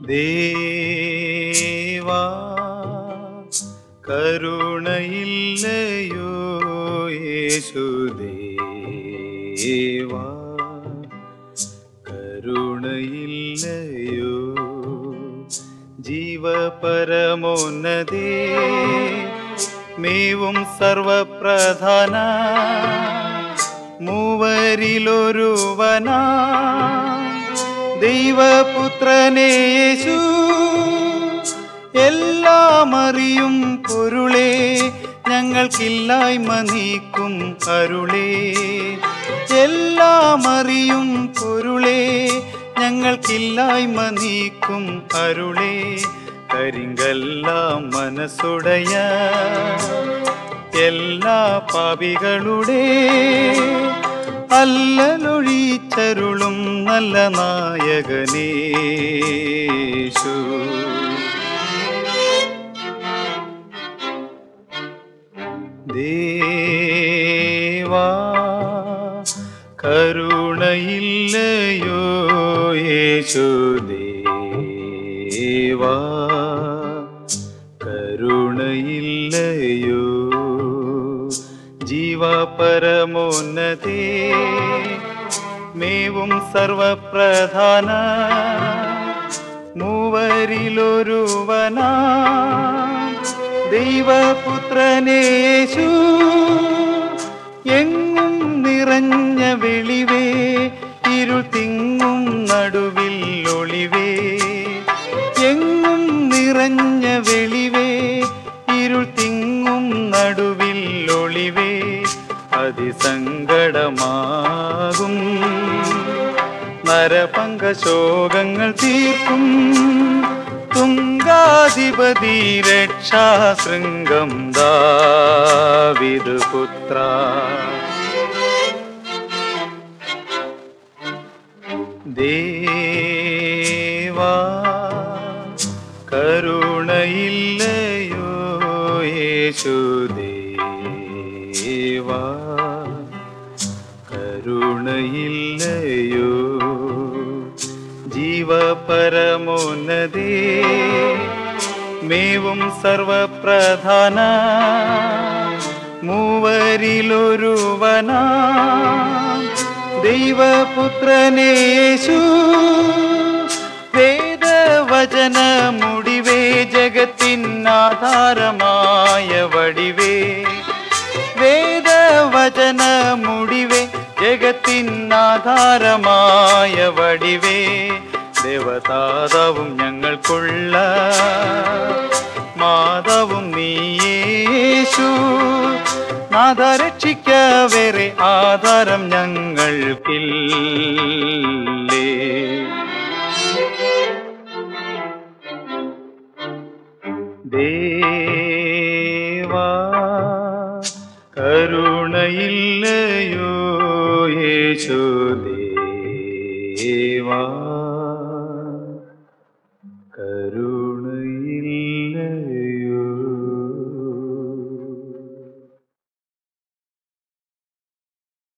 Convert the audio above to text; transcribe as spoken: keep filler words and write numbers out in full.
ദേവാ കരുണയില്ലയോ യേശുദേവാ കരുണയില്ലയോ ജീവപരമോന്നതേ മേവും സർവപ്രധാന മൂവരിലൊരുവനാ ദൈവപുത്രനേ യേശു എല്ലാം അറിയും പൊരുളേ ഞങ്ങൾക്കില്ലായ്മ നീക്കും അരുളേ എല്ലാം അറിയും പൊരുളേ ഞങ്ങൾക്കില്ലായ്മ നീക്കും അരുളേ കരിങ്കല്ലാം മനസ്സുടയ എല്ലാ പാപികളുടെ അല്ലലൊഴിച്ചരുളും നല്ല നായകനേശു ദേവാ കരുണയില്ലയോ യേശുദേവാ കരുണയില്ലയോ ജീവപരമോന്നതേ മേവും സർവപ്രധാന മൂവരിലൊരുവനാ ദൈവപുത്രനേ യേശു എങ്ങും നിറഞ്ഞ വെളിവേ ഇരുൾ തിങ്ങും നടുവിൽ ഒളിവേ എങ്ങും നിറഞ്ഞ വെളിവേ ഇരുൾ തിങ്ങും നടുവിൽ ഒളിവേ അതിസങ്കടമാകും നരപങ്കശോകങ്ങൾ തീർക്കും തുങ്കാധിപതി രക്ഷാശൃംഗം ദാവീദ് പുത്ര ദേവാ കരുണയില്ലയോ യേശുദേവാ കരുണയില്ലയോ ജീവപരമോന്നതേ മേവും സർവപ്രധാന മൂവരിലൊരുവനാ ദൈവപുത്രനേ യേശു വേദവചന മുടിവേ ജഗത്തിനാധാരമായ വടിവേ വേദവചന മുടിവേ ജഗത്തിനാധാരമായ വടിവേ ദേവതാതവും ഞങ്ങൾക്കുള്ള മാതാവും നീയേശു നാഥ രക്ഷിക്ക വേറെ ആധാരം ഞങ്ങൾക്കില്ലേ ദേവാ കരുണയില്ലയോ യേശുദേവാ